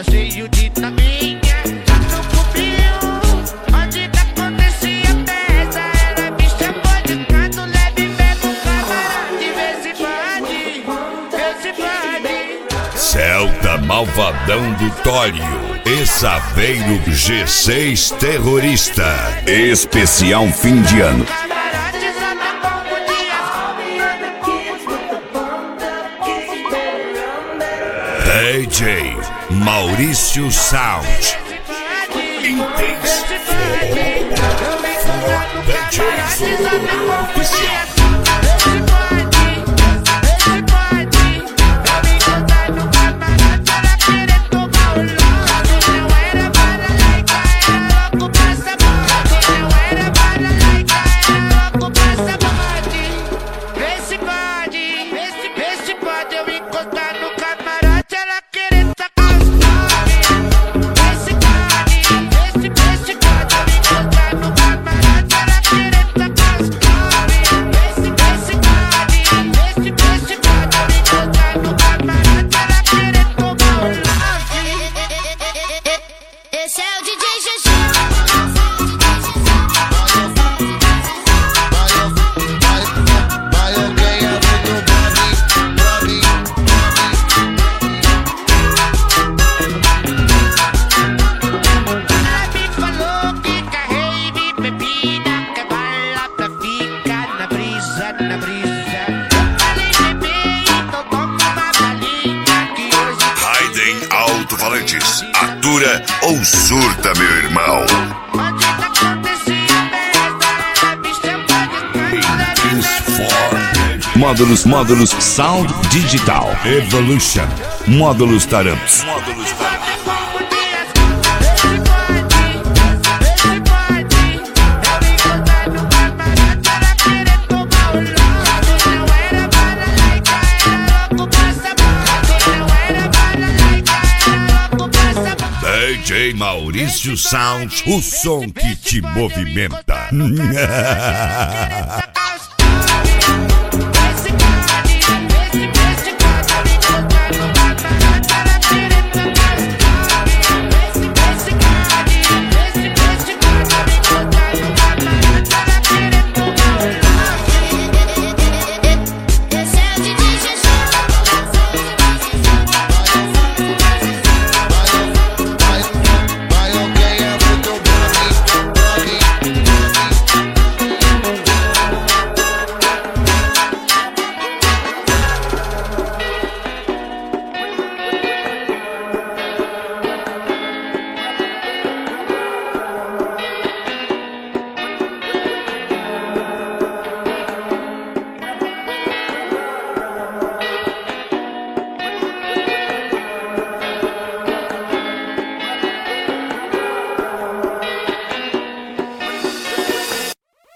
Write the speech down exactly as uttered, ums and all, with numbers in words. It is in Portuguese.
tava cheio de taminha. No cubinho, onde que acontecia a festa, ela me chamou de canto, leve mesmo camarote. Vê se pode, vê se pode. Celta Malvadão do Tório e Saveiro G seis Terrorista. Especial fim de ano. D J Maurício Sound. Intense. D J Zorro Oficial. Alto-falantes, atura ou surta, meu irmão. Módulos, módulos, Sound Digital Evolution. Módulos Taramps. Módulos Taramps. D J Maurício Sound, o som que te movimenta.